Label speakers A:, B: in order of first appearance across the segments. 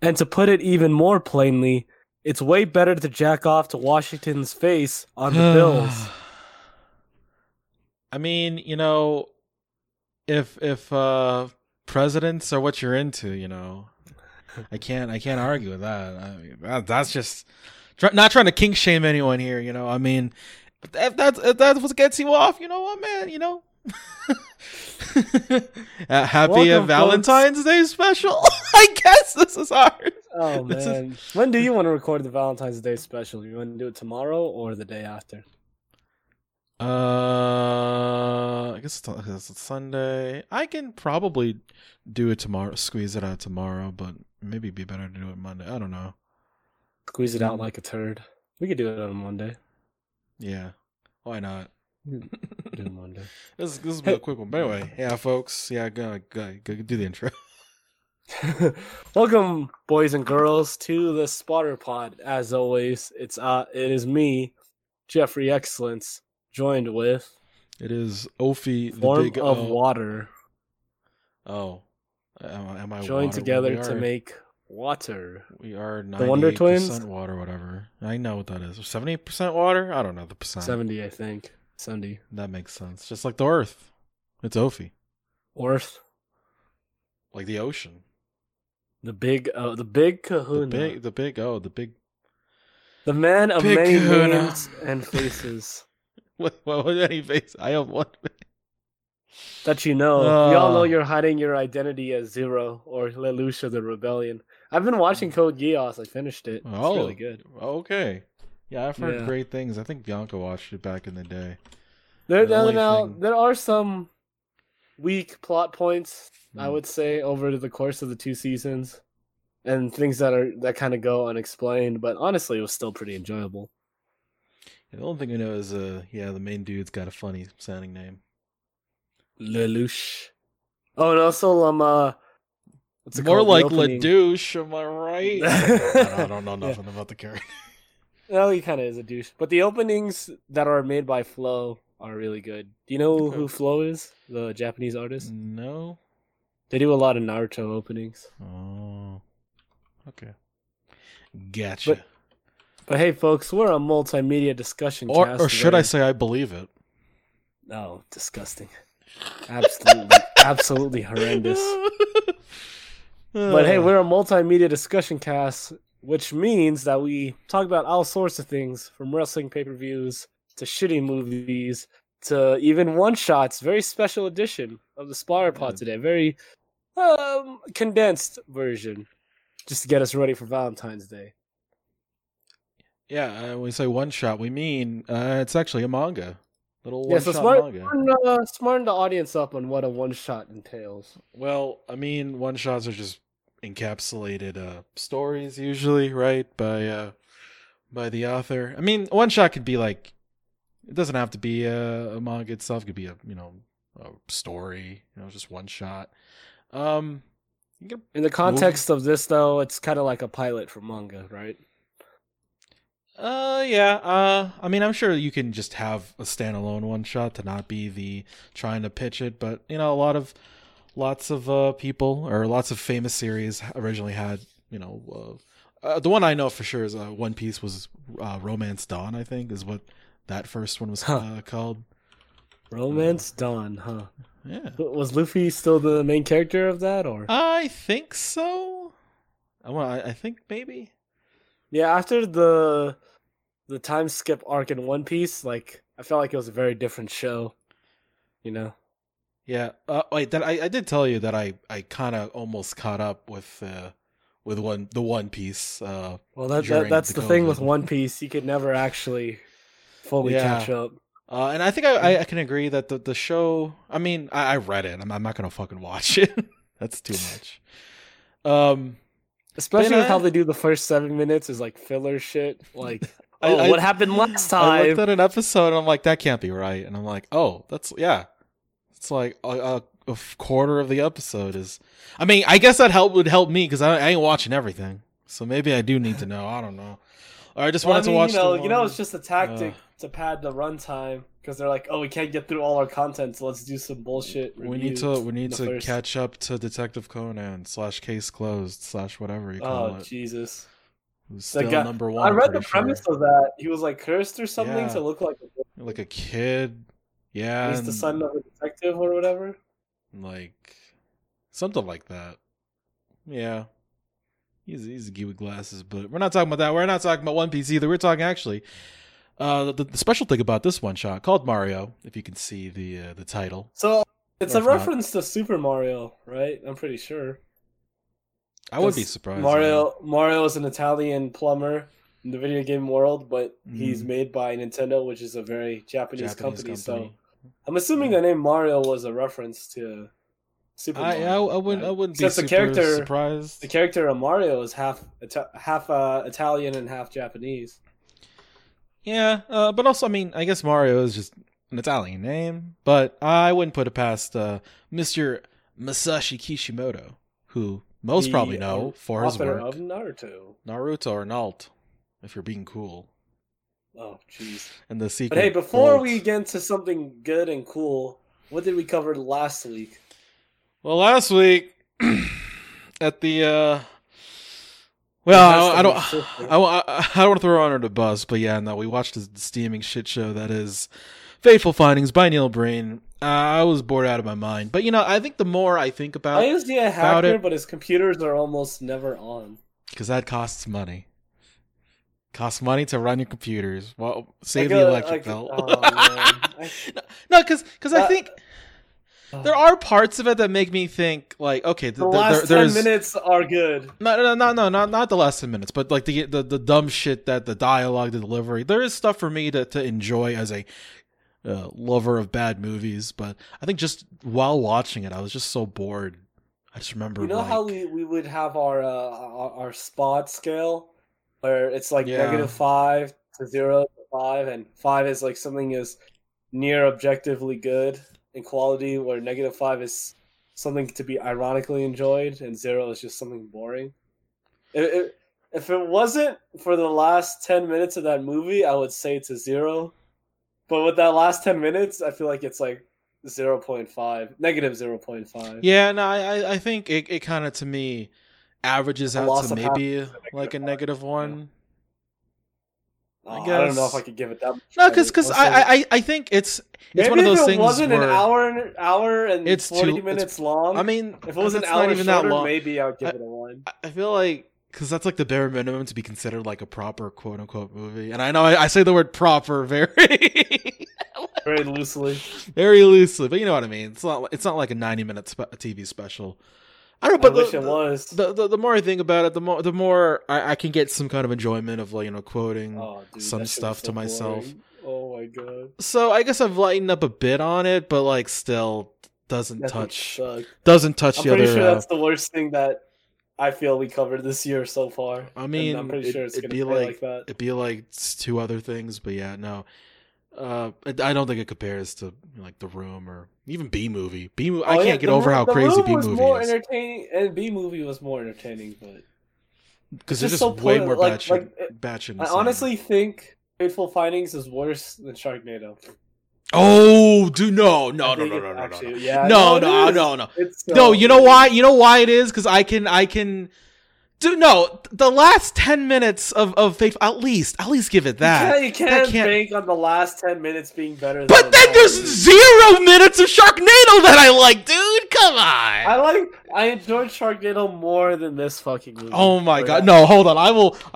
A: And to put it even more plainly, it's way better to jack off to Washington's face on the Bills.
B: I mean, if presidents are what you're into, I can't argue with that. I mean, that's just not trying to kink shame anyone here. I mean, if that's what gets you off, you know what, man? Happy
A: Welcome,
B: Valentine's Day special. I guess this is hard.
A: Oh man, when do you want to record the Valentine's Day special? You want to do it tomorrow or the day after?
B: I guess it's Sunday. I can probably do it tomorrow, squeeze it out tomorrow, but maybe it'd be better to do it Monday. I don't know.
A: Squeeze it out like a turd. We could do it on Monday.
B: Yeah, why not?
A: Do it Monday.
B: This will be a quick one. But anyway, yeah, folks. Yeah, go do the intro.
A: Welcome, boys and girls, to the Spotter Pod. As always, it is me, Jeffrey Excellence, joined with
B: It is Ophi, the
A: Form
B: big
A: of
B: O.
A: Water.
B: Oh, am I
A: Joined
B: water?
A: together to make water.
B: We are 98%
A: The Wonder Twins?
B: water, whatever. I know what that is. 70% water? I don't know the percent.
A: 70, I think. 70.
B: That makes sense. Just like the Earth. It's Ophi.
A: Earth.
B: Like the ocean.
A: The big kahuna.
B: The big.
A: The man of
B: Big
A: many
B: kahuna.
A: names and faces.
B: What any face? I have one.
A: That you know. We all know you're hiding your identity as Zero or Lelouch of the Rebellion. I've been watching Code Geass. I finished it. It's really good.
B: Okay. Yeah, I've heard
A: Yeah.
B: great things. I think Bianca watched it back in the day.
A: There
B: The only thing-
A: there are some weak plot points, I
B: Hmm.
A: would say, over the course of the 2 seasons, and things that kind of go unexplained. But honestly, it was still pretty enjoyable.
B: The only thing I know is, the main dude's got a funny sounding name.
A: Lelouch. Oh, and also what's it
B: More
A: called? The
B: like
A: opening-
B: LaDouche, am I right? I don't know nothing about the character.
A: No, he kind of is a douche. But the openings that are made by Flo are really good. Do you know who Flo is? The Japanese artist?
B: No.
A: They do a lot of Naruto openings.
B: Oh. Okay. Gotcha.
A: But hey, folks, we're a multimedia discussion cast.
B: Or should I
A: today.
B: say I believe it?
A: No, disgusting. Absolutely, absolutely horrendous. But hey, we're a multimedia discussion cast, which means that we talk about all sorts of things, from wrestling pay-per-views to shitty movies to even one-shots. Very special edition of the Spotter Pod today. Very condensed version, just to get us ready for Valentine's Day.
B: Yeah, when we say one shot, we mean it's actually a manga. Little
A: Yeah,
B: one
A: so
B: shot manga.
A: smarten the audience up on what a one-shot entails.
B: Well, I mean, one shots are just encapsulated stories usually, right? By the author. I mean, one shot could be like, it doesn't have to be a manga itself. It could be a story. Just one shot. You can
A: In the context of this, though, it's kind of like a pilot for manga, right?
B: Yeah. I mean, I'm sure you can just have a standalone one shot to not be the trying to pitch it, but lots of people or lots of famous series originally had, the one I know for sure is One Piece was Romance Dawn, I think, is what that first one was called.
A: Romance Dawn, huh?
B: Yeah.
A: Was Luffy still the main character of that, or?
B: I think so. I think maybe.
A: Yeah, after the time skip arc in One Piece, like I felt like it was a very different show,
B: Yeah. Wait, I did tell you that I kind of almost caught up with the One Piece.
A: Well,
B: during
A: that's the thing
B: COVID.
A: with One Piece; you could never actually fully
B: Yeah.
A: catch up.
B: And I think I can agree that the show. I mean, I read it. I'm not gonna fucking watch it. That's too much.
A: Especially
B: But
A: with how
B: I-
A: they do the first 7 minutes is like filler shit. Like,
B: I-
A: what happened last
B: I looked
A: time?
B: at an episode and I'm like, that can't be right. And I'm like, oh, that's yeah. It's like a quarter of the episode is. I mean, I guess that would help me because I ain't watching everything. So maybe I do need to know. I don't know. Or I just wanted to watch.
A: You know, it's just a tactic to pad the runtime. because they're like, oh, we can't get through all our content, so let's do some bullshit.
B: We need to catch up to Detective Conan / Case Closed / whatever you call it.
A: Oh Jesus!
B: Who's still number one.
A: I read the premise of that. He was like cursed or something to look
B: like a kid. Yeah,
A: he's the son of a detective or whatever.
B: Like something like that. Yeah. He's a geek with glasses, but we're not talking about that. We're not talking about One Piece either. We're talking actually the special thing about this one shot called Mario, if you can see the title.
A: So it's a reference to Super Mario, right? I'm pretty sure.
B: I would be surprised.
A: Mario is an Italian plumber in the video game world, but he's made by Nintendo, which is a very Japanese company. So I'm assuming the name Mario was a reference to Super Mario.
B: I wouldn't be super surprised.
A: The character of Mario is half Italian and half Japanese.
B: Yeah, but also, I mean, I guess Mario is just an Italian name, but I wouldn't put it past Mr. Masashi Kishimoto, who most probably know for his work
A: of Naruto
B: or Nault, if you're being cool.
A: Oh, jeez.
B: And the sequel.
A: But hey, before we get into something good and cool, what did we cover last week?
B: Well, last week at the I don't want to throw her under the bus, but yeah, no, we watched the steaming shit show that is Fateful Findings by Neil Breen. I was bored out of my mind, but I think the more I think about
A: why is he a hacker, but his computers are almost never on?
B: Because that costs money. Costs money to run your computers. Well, save the electric bill. No, because I think there are parts of it that make me think like, okay,
A: the last 10 minutes are good.
B: No, not the last 10 minutes, but like the dumb shit, that the dialogue, the delivery. There is stuff for me to enjoy as a lover of bad movies, but I think just while watching it, I was just so bored. I just remember,
A: how we would have our spot scale, where it's like -5 to 0 to 5, and 5 is like something is near objectively good in quality, where -5 is something to be ironically enjoyed, and 0 is just something boring. If it wasn't for the last 10 minutes of that movie, I would say it's a 0. But with that last 10 minutes, I feel like it's like 0.5, -0.5.
B: Yeah, no, I think it kind of, to me, averages out to maybe like a -1. I guess.
A: I don't know if I could give it that much.
B: No, because I think it's one of those things. Maybe if it wasn't
A: an hour and 40 minutes long.
B: I mean,
A: if it was an hour even shorter, that long, maybe I would give it a 1.
B: I feel like, because that's like the bare minimum to be considered like a proper quote unquote movie. And I know I say the word proper
A: very loosely.
B: Very loosely, but you know what I mean. It's not like a 90-minute TV special. I don't know, but
A: I wish it was.
B: The more I think about it, the more I can get some kind of enjoyment of quoting some stuff to myself.
A: Oh my god!
B: So I guess I've lightened up a bit on it, but still doesn't touch the other.
A: I'm pretty sure that's the worst thing that I feel we covered this year so far.
B: I mean,
A: I'm pretty sure it's gonna be like that.
B: It'd be like 2 other things, but yeah, no. I don't think it compares to The Room or even B Movie. I can't get over how crazy B Movie is.
A: More entertaining, and B Movie was more entertaining, but
B: because it's just way more batshit.
A: I honestly think Fateful Findings is worse than Sharknado.
B: Oh, dude, no.
A: Actually, yeah,
B: no. No, you know why? You know why it is? Because I can. Dude, no, the last 10 minutes of Faithful, at least give it that.
A: You can't bank on the last 10 minutes being better.
B: But then there's 0 minutes of Sharknado that I like, dude. Come on.
A: I enjoyed Sharknado more than this fucking movie.
B: Oh my god, no, hold on. I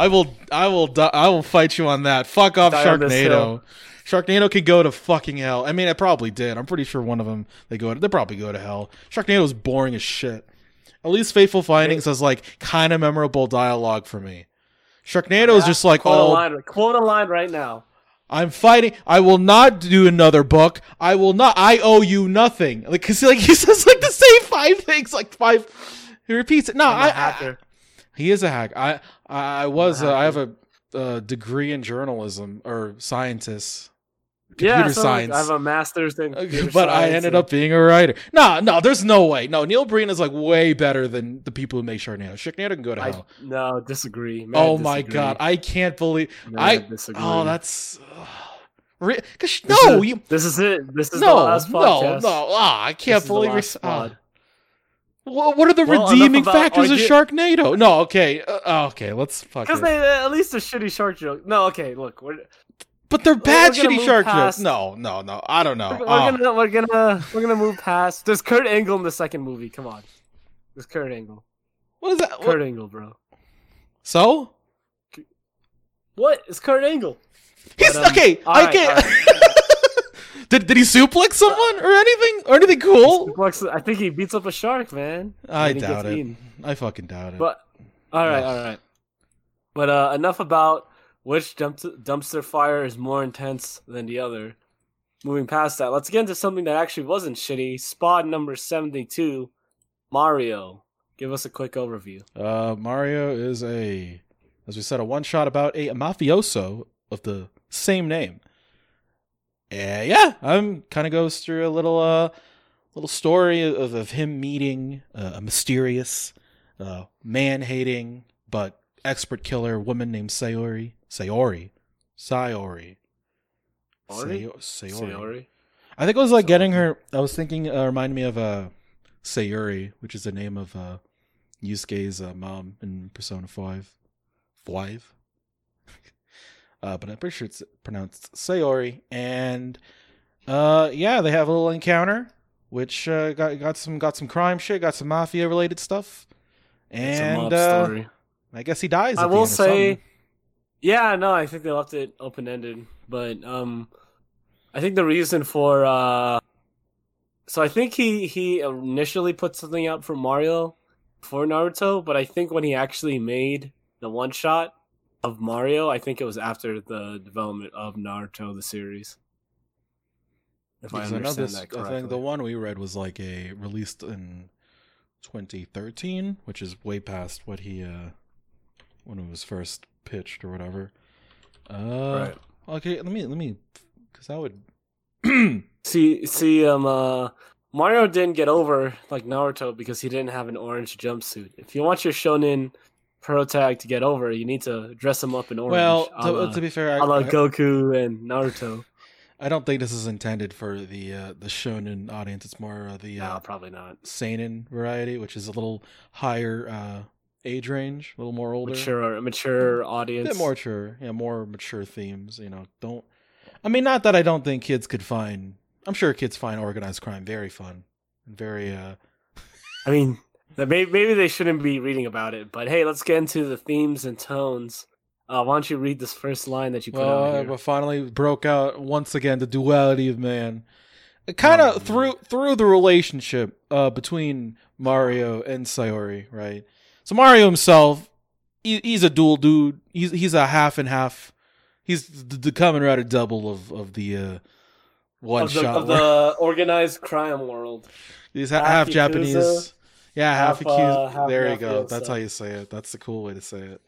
B: will fight you on that. Fuck off, Sharknado. Sharknado could go to fucking hell. I mean, it probably did. I'm pretty sure one of them they probably go to hell. Sharknado's boring as shit. At least Fateful Findings has kind of memorable dialogue for me. Sharknado is just
A: quote a line right now.
B: I'm fighting. I will not do another book. I will not. I owe you nothing. Because he says the same 5 things 5. He repeats it. No,
A: hacker.
B: He is a hack. I have a degree in journalism or scientist. Computer science.
A: I have a master's in computer science.
B: But I ended up being a writer. No, there's no way. No, Neil Breen is way better than the people who make Sharknado. Sharknado can go to hell.
A: Disagree.
B: My god, I can't believe.
A: Disagree.
B: Oh, that's. No, you.
A: This is it. This is the
B: No,
A: last podcast.
B: no. I can't
A: This is the
B: believe
A: last
B: you're.
A: pod.
B: What are the
A: Well,
B: redeeming
A: enough about
B: factors of Sharknado? No, okay, okay, let's fuck
A: Because
B: it.
A: they at least a shitty shark joke. No, okay, look,
B: But they're bad,
A: we're gonna
B: shitty
A: move
B: shark
A: past-
B: jokes. No, I don't know.
A: we're gonna move past. There's Kurt Angle in the second movie. Come on, there's Kurt Angle.
B: What is that?
A: Kurt Angle, bro.
B: So?
A: What? It's Kurt Angle.
B: He's
A: But,
B: okay.
A: all
B: I
A: right,
B: can't.
A: all right.
B: Did he suplex someone or anything? Or anything cool?
A: I think he beats up a shark, man.
B: I
A: And he
B: doubt
A: gets
B: it.
A: eaten.
B: I fucking doubt it.
A: But all right. But enough about which dumpster fire is more intense than the other. Moving past that, let's get into something that actually wasn't shitty. Spot number 72, Mario. Give us a quick overview.
B: Mario is as we said, a one-shot about a mafioso of the same name. Yeah, kind of goes through a little story of him meeting a mysterious, man-hating but expert killer woman named Sayori.
A: Sayori?
B: I think it was like getting her. I was thinking, reminded me of Sayuri, which is the name of Yusuke's mom in Persona 5. But I'm pretty sure it's pronounced Sayori. And yeah, they have a little encounter, which got some crime shit, got some mafia related stuff, and I guess he dies.
A: I will say, yeah, no, I think they left it open ended, but I think the reason for so I think he initially put something out for Mario for Naruto, but I think when he actually made the one shot of Mario, I think it was after the development of Naruto the series. If I understand that correctly.
B: I think the one we read was like released in 2013, which is way past what he when it was first pitched or whatever.
A: Right.
B: Okay, let me because I would
A: see Mario didn't get over like Naruto because he didn't have an orange jumpsuit. If you want your shonen protag to get over, you need to dress him up in orange.
B: Well, to be fair,
A: I like Goku and Naruto.
B: I don't think this is intended for the shonen audience. It's more the
A: no, probably not
B: seinen variety, which is a little higher age range, a little more older,
A: mature audience,
B: a bit more mature, more mature themes. Not that I don't think kids could find. I'm sure kids find organized crime very fun, and very.
A: I mean, maybe they shouldn't be reading about it, but hey, let's get into the themes and tones. Why don't you read this first line that you put out here?
B: We finally broke out once again the duality of man. Kind of through the relationship between Mario and Sayori, right? So Mario himself, he's a dual dude. He's a half and half. He's the Kamen Rider double of the one shot
A: of the organized crime world.
B: He's half Japanese. Yeah, half Yakuza. There you go.
A: Mafioso.
B: That's how you say it. That's the cool way to say it.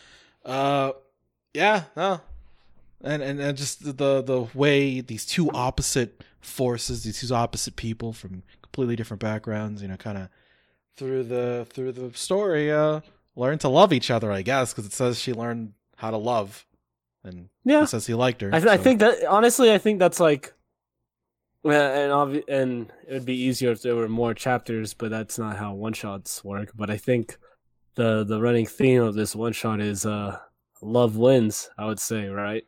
B: Yeah, no. And just the way these two opposite forces, these two opposite people from completely different backgrounds, kind of through the story, learn to love each other, I guess, because it says she learned how to love, and it says he liked her.
A: I think that honestly, I think that's like, and it would be easier if there were more chapters, but that's not how one shots work. But I think the running theme of this one shot is love wins. I would say, right?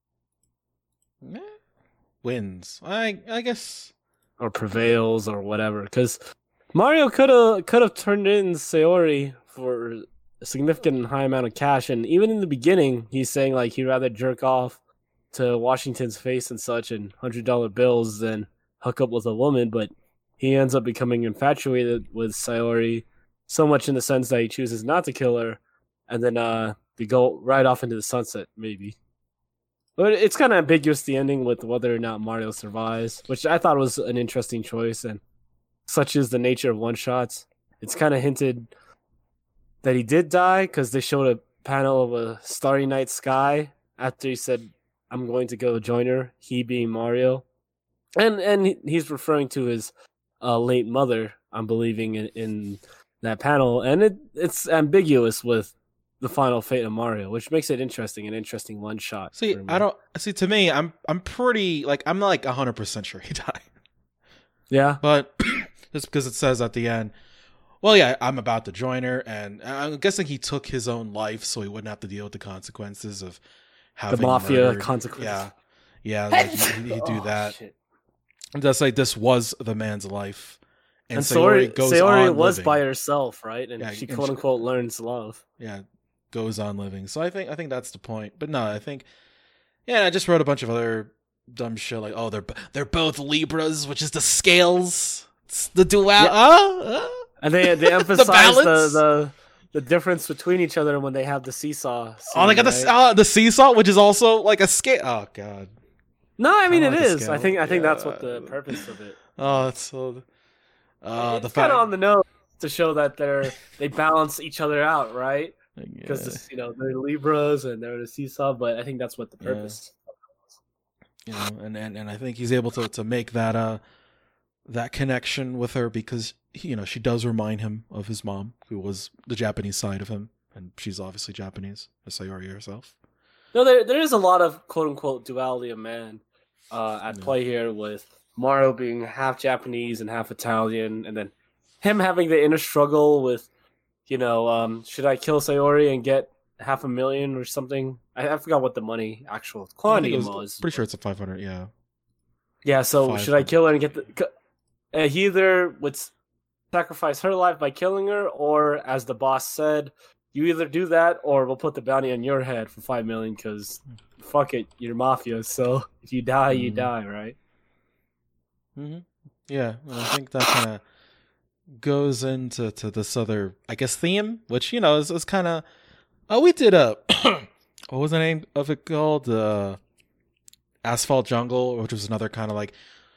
B: Wins, I guess,
A: or prevails, or whatever. Because Mario could have turned in Sayori for a significant high amount of cash, and even in the beginning, he's saying like he'd rather jerk off to Washington's face and such and $100 bills than hook up with a woman. But he ends up becoming infatuated with Sayori so much in the sense that he chooses not to kill her, and then they go right off into the sunset, maybe. But it's kind of ambiguous, the ending, with whether or not Mario survives, which I thought was an interesting choice, and such is the nature of one-shots. It's kind of hinted that he did die, because they showed a panel of a starry night sky after he said, I'm going to go join her, he being Mario. And he's referring to his late mother, I'm believing, in that panel, and it's ambiguous with the final fate of Mario, which makes it interesting, an interesting one shot.
B: See, I don't see. To me, I'm pretty like I'm like 100% sure he died.
A: Yeah,
B: but just because it says at the end, well, yeah, I'm about to join her, and I'm guessing he took his own life so he wouldn't have to deal with the consequences of having
A: the mafia
B: murdered.
A: consequences.
B: Yeah, like he do that.
A: Shit.
B: And that's like this was the man's life,
A: And
B: Sayori goes
A: Sayori
B: on
A: was
B: living.
A: by herself, right? And
B: Yeah,
A: she
B: and
A: quote unquote learns love.
B: Yeah, goes on living. So I think that's the point. But no, I think I just wrote a bunch of other dumb shit like, oh, they're both Libras, which is the scales, it's the dual.
A: And they emphasize
B: balance?
A: the difference between each other when they have the seesaw. Scene,
B: Oh, they got the seesaw, which is also like a scale. Oh god.
A: No, I mean
B: I
A: it
B: like the
A: is.
B: scale.
A: I think that's what the purpose of it.
B: Oh, that's so. The
A: It's kind of on the nose to show that they balance each other out, right? Because they're Libras and they're the seesaw, but I think that's what the purpose.
B: And I think he's able to make that that connection with her because she does remind him of his mom, who was the Japanese side of him, and she's obviously Japanese, as Sayori herself.
A: No, there is a lot of quote unquote duality of man at play here, with Mario being half Japanese and half Italian, and then him having the inner struggle with, should I kill Sayori and get $500,000 or something? I forgot what the actual quantity was.
B: Pretty sure it's a 500. Yeah.
A: Yeah. So should I kill her and get the? He either would sacrifice her life by killing her, or as the boss said, you either do that or we'll put the bounty on your head for $5 million because fuck it, you're mafia. So if you die, you die, right?
B: Mm-hmm. Yeah, and I think that kind of goes into this other, I guess, theme, which is kind of. Oh, we did a what was the name of it called? Asphalt Jungle, which was another kind of like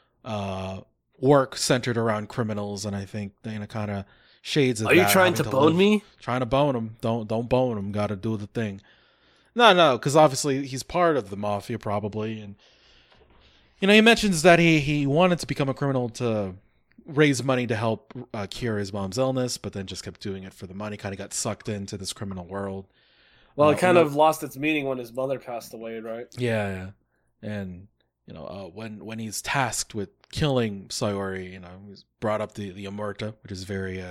B: work centered around criminals, and I think kind of shades of.
A: Are you trying to bone me?
B: Trying to bone him? Don't bone him. Got to do the thing. No, because obviously he's part of the mafia, probably, and he mentions that he wanted to become a criminal to raise money to help cure his mom's illness, but then just kept doing it for the money. Kind of got sucked into this criminal world.
A: Well, it kind of lost its meaning when his mother passed away, right?
B: Yeah, and when he's tasked with killing Sayori, he's brought up the omerta, which is very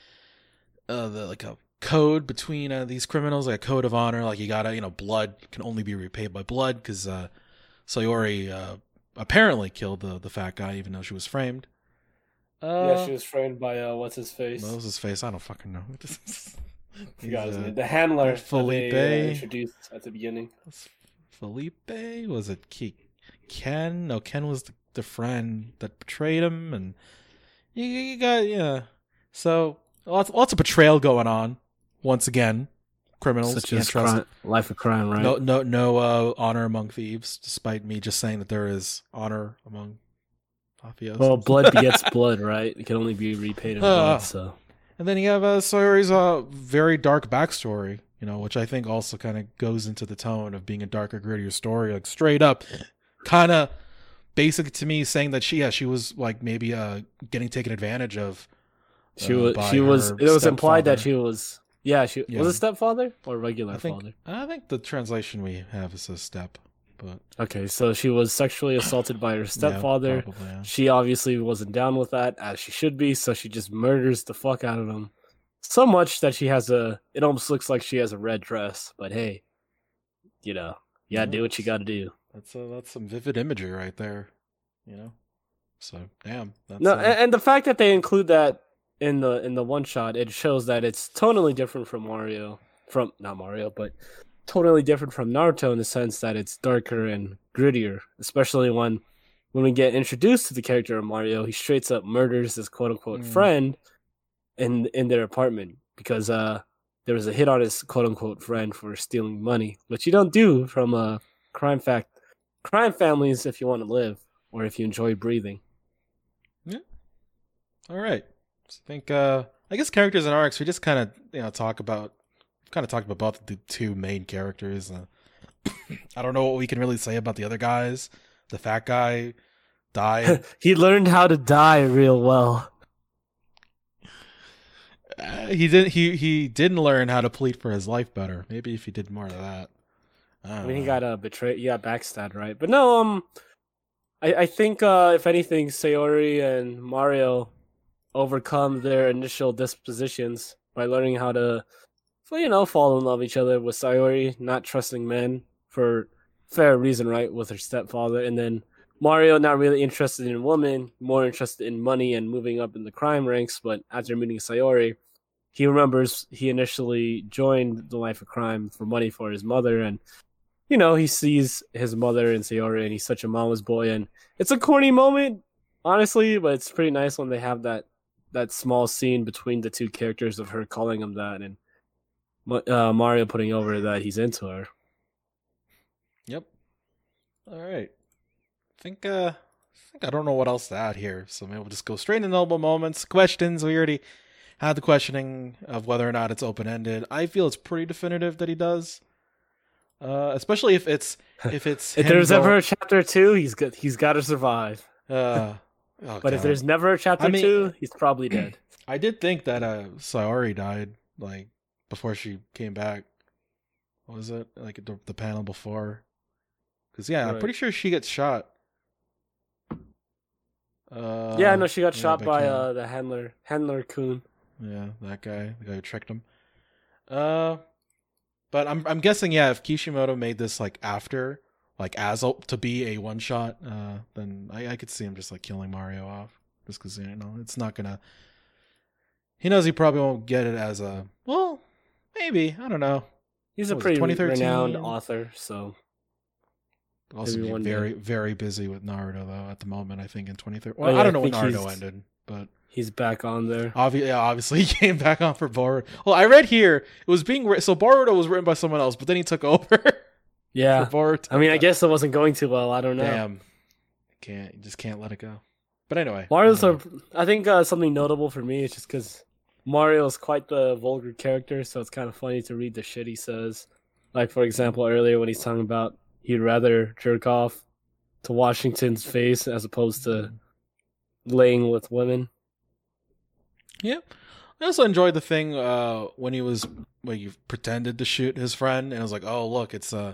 B: like a code between these criminals, like a code of honor. Like you gotta, blood can only be repaid by blood, because Sayori apparently killed the fat guy, even though she was framed.
A: Yeah, she was framed by what's his face?
B: What was his face? I don't fucking know.
A: Forgot his name. The handler
B: Felipe
A: they introduced at the beginning.
B: Felipe? Was it Ken? No, Ken was the friend that betrayed him, and you got So lots of betrayal going on. Once again, criminals
A: Such
B: can't
A: as
B: trust.
A: life of crime, right?
B: No honor among thieves, despite me just saying that there is honor among mafiosos.
A: Well, blood begets blood, right? It can only be repaid in blood. So,
B: and then you have Sayori's very dark backstory, which I think also kind of goes into the tone of being a darker, grittier story, like straight up, kind of basic to me, saying that she was like maybe getting taken advantage of.
A: She was. It was implied that she was. Yeah, was a stepfather or regular father.
B: I think the translation we have is a step. But
A: okay, so she was sexually assaulted by her stepfather.
B: Yeah, probably, yeah.
A: She obviously wasn't down with that, as she should be, so she just murders the fuck out of him. So much that she has it almost looks like she has a red dress, but hey, you gotta do what you gotta do.
B: That's some vivid imagery right there, So damn.
A: And the fact that they include that in the one shot, it shows that it's totally different from not Mario, but totally different from Naruto in the sense that it's darker and grittier, especially when we get introduced to the character of Mario. He straight up murders his quote unquote friend in their apartment because there was a hit on his quote unquote friend for stealing money, which you don't do from crime families if you want to live or if you enjoy breathing.
B: Yeah. All right. So I think I guess characters and arcs we just kind of talked about both the two main characters. I don't know what we can really say about the other guys. The fat guy died.
A: He learned how to die real well.
B: He didn't learn how to plead for his life better. Maybe if he did more of that.
A: I mean, he got betrayed. He got backstabbed, right? But no, I think if anything, Sayori and Mario overcome their initial dispositions by learning how to, fall in love with each other. With Sayori not trusting men for fair reason, right? With her stepfather, and then Mario not really interested in women, more interested in money and moving up in the crime ranks. But after meeting Sayori, he remembers he initially joined the life of crime for money for his mother, and he sees his mother in Sayori, and he's such a mama's boy, and it's a corny moment, honestly, but it's pretty nice when they have that small scene between the two characters of her calling him that, and Mario putting over that he's into her.
B: Yep. All right. I think I don't know what else to add here, so maybe we'll just go straight into notable moments. Questions. We already had the questioning of whether or not it's open ended. I feel it's pretty definitive that he does. Especially if if
A: there's ever a chapter 2, he's got to survive.
B: But
A: if there's never a chapter 2, he's probably dead.
B: I did think that Sayori died before she came back. What was it the panel before? Because right. I'm pretty sure she gets shot.
A: I know she got shot by the handler Kun.
B: Yeah, that guy, the guy who tricked him. But I'm guessing, if Kishimoto made this after, as to be a one shot, then I could see him just killing Mario off, just because it's not gonna. He knows he probably won't get it as a maybe, I don't know.
A: He's a pretty renowned author, so.
B: Also be very very busy with Naruto though at the moment. I think in 2013. Well, I don't know when Naruto ended, but.
A: He's back on there.
B: Obviously, he came back on for Boruto. Well, I read here it was being so Boruto was written by someone else, but then he took over.
A: Yeah,
B: for Boruto.
A: I mean, I guess it wasn't going too well. I don't know.
B: Damn, you just can't let it go. But anyway,
A: Mario's. I think something notable for me is just because Mario is quite the vulgar character, so it's kind of funny to read the shit he says. Like for example, earlier when he's talking about he'd rather jerk off to Washington's face as opposed to laying with women.
B: Yeah, I also enjoyed the thing when he pretended to shoot his friend, and it was like, oh look, it's the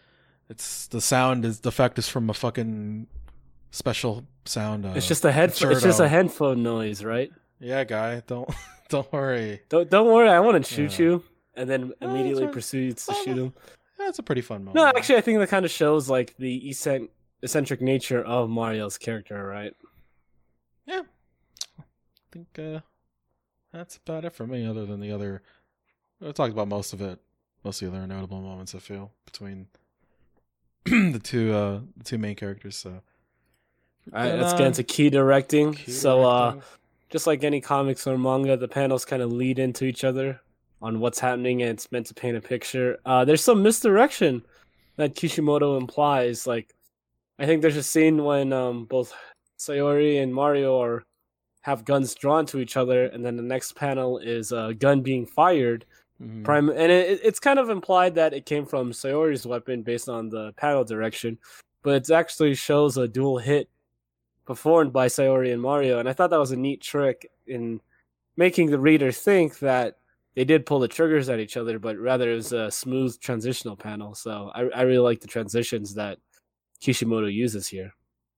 B: sound is the effect is from a fucking special sound.
A: It's just a headphone noise, right?
B: Yeah, guy, don't worry.
A: Don't worry, I want to shoot you, and then immediately proceeds to shoot him.
B: That's a pretty fun moment.
A: No, actually, I think that kind of shows the eccentric nature of Mario's character, right?
B: Yeah, I think. That's about it for me, other than the other. I talked about most of it. Most of the other notable moments, I feel, between the two main characters. So,
A: all right, let's get into key directing. Just like any comics or manga, the panels kind of lead into each other on what's happening, and it's meant to paint a picture. There's some misdirection that Kishimoto implies. I think there's a scene when both Sayori and Mario have guns drawn to each other, and then the next panel is a gun being fired. Mm-hmm. And it's kind of implied that it came from Sayori's weapon based on the panel direction, but it actually shows a dual hit performed by Sayori and Mario, and I thought that was a neat trick in making the reader think that they did pull the triggers at each other, but rather it was a smooth transitional panel. So I really like the transitions that Kishimoto uses here.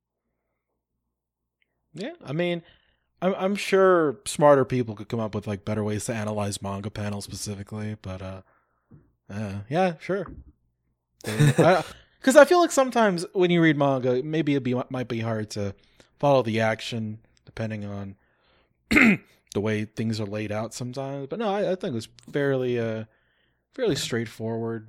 B: Yeah, I mean, I'm sure smarter people could come up with better ways to analyze manga panels specifically, but yeah, sure. Because I feel like sometimes when you read manga, maybe it might be hard to follow the action depending on the way things are laid out sometimes. But no, I think it was fairly straightforward.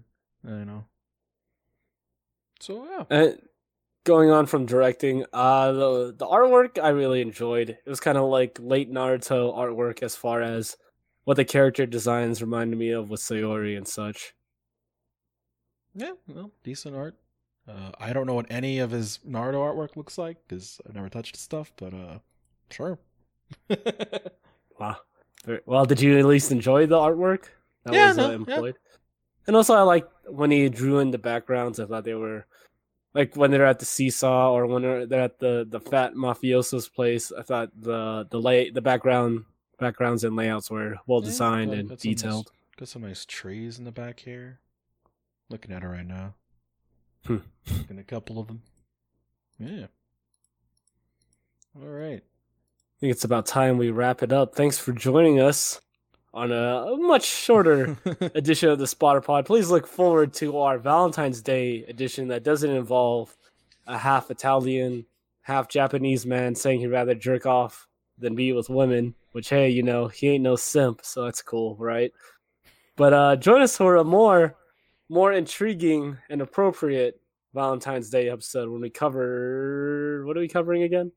B: So yeah.
A: Going on from directing, the artwork I really enjoyed. It was kind of like late Naruto artwork as far as what the character designs reminded me of with Sayori and such.
B: Yeah, well, decent art. I don't know what any of his Naruto artwork looks like because I've never touched his stuff, but sure.
A: Wow. Well, did you at least enjoy the artwork that was employed? Yeah. And also, I liked when he drew in the backgrounds. I thought they were when they're at the seesaw or when they're at the fat mafioso's place. I thought the background backgrounds and layouts were well designed and
B: got
A: detailed.
B: Got some nice trees in the back here. Looking at it right now.
A: Hmm.
B: Looking at a couple of them. Yeah. All right.
A: I think it's about time we wrap it up. Thanks for joining us on a much shorter edition of the Spotter Pod. Please look forward to our Valentine's Day edition that doesn't involve a half Italian, half Japanese man saying he'd rather jerk off than be with women, which, hey, you know, he ain't no simp, so that's cool, right? But join us for a more intriguing and appropriate Valentine's Day episode when we cover... What are we covering again?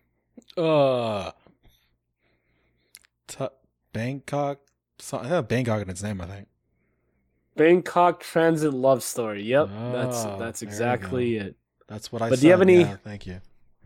B: Bangkok. Bangkok in its name, I think.
A: Bangkok Transit Love Story. Yep, that's exactly it.
B: That's what I said.
A: But do you have any?
B: Yeah, thank you.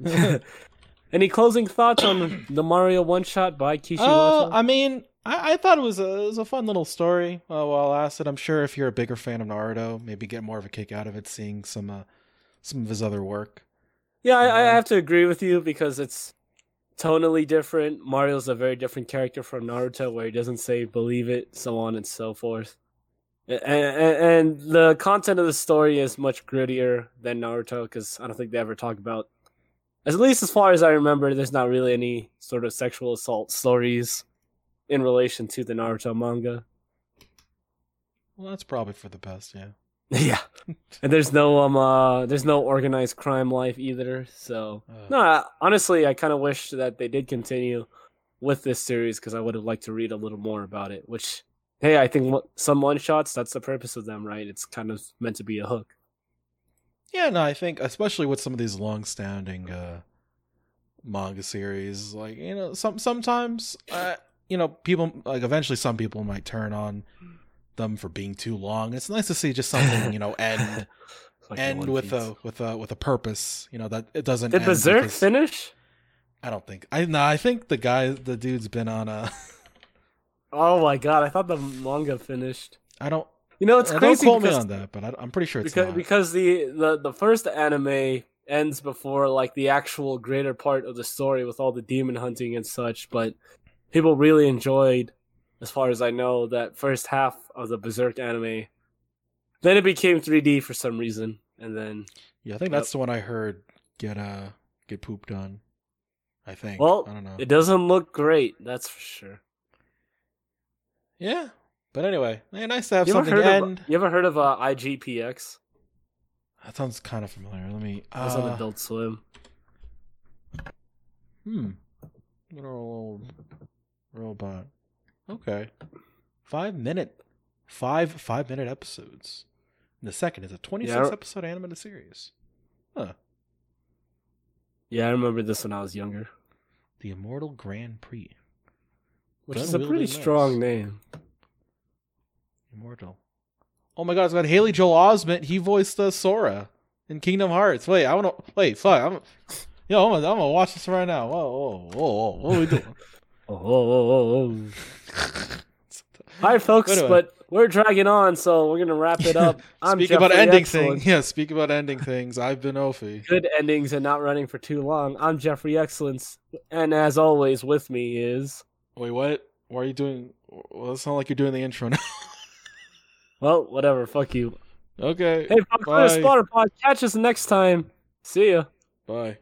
A: Any closing thoughts on the Mario one shot by Kishi Watanabe?
B: I mean, I thought it was a fun little story. While lasted, I'm sure if you're a bigger fan of Naruto, maybe get more of a kick out of it, seeing some of his other work.
A: Yeah, I have to agree with you because it's tonally different. Mario's a very different character from Naruto, where he doesn't say "believe it," so on and so forth. And the content of the story is much grittier than Naruto because I don't think they ever talk about, at least as far as I remember, there's not really any sort of sexual assault stories in relation to the Naruto manga.
B: Well, that's probably for the best, yeah.
A: Yeah, and there's no organized crime life either. So no, honestly, I kind of wish that they did continue with this series because I would have liked to read a little more about it. Which, hey, I think some one shots, that's the purpose of them, right? It's kind of meant to be a hook.
B: Yeah, no, I think especially with some of these long-standing manga series, like, you know, sometimes you know, people, like, eventually some people might turn on them for being too long. It's nice to see just something, you know, end with a purpose, you know, that it doesn't.
A: Did Berserk finish?
B: I don't think. I think the dude's been on a.
A: Oh my god! I thought the manga finished.
B: I don't.
A: You know, it's crazy.
B: Don't quote me on that, but I'm pretty sure it's
A: because the first anime ends before like the actual greater part of the story with all the demon hunting and such. But people really enjoyed, as far as I know, that first half of the Berserk anime. Then it became 3D for some reason, and then
B: I think that's the one I heard get pooped on. I think.
A: Well,
B: I don't know.
A: It doesn't look great, that's for sure.
B: Yeah, but anyway, nice to have something to end.
A: You ever heard of IGPX?
B: That sounds kind of familiar. Let me.
A: That's on Adult Swim.
B: Little old robot. Okay. 5 minute episodes. And the second is a 26 episode animated series. Huh.
A: Yeah, I remember this when I was younger.
B: The Immortal Grand Prix.
A: Which is a pretty strong name.
B: Immortal. Oh my god, it's got Haley Joel Osment. He voiced Sora in Kingdom Hearts. Wait, I wanna fuck. I'm gonna watch this right now. Whoa, what are we doing?
A: All right, folks, but we're dragging on, so we're gonna wrap it up.
B: Speaking about ending things. Yeah, speaking about ending things, I've been Ophi.
A: Good endings and not running for too long. I'm Jeffrey Excellence, and as always, with me is.
B: Wait, what? Why are you doing? Well, it's not like you're doing the intro now.
A: Well, whatever. Fuck you.
B: Okay.
A: Hey, folks, for the Spotter Pod. Catch us next time. See ya.
B: Bye.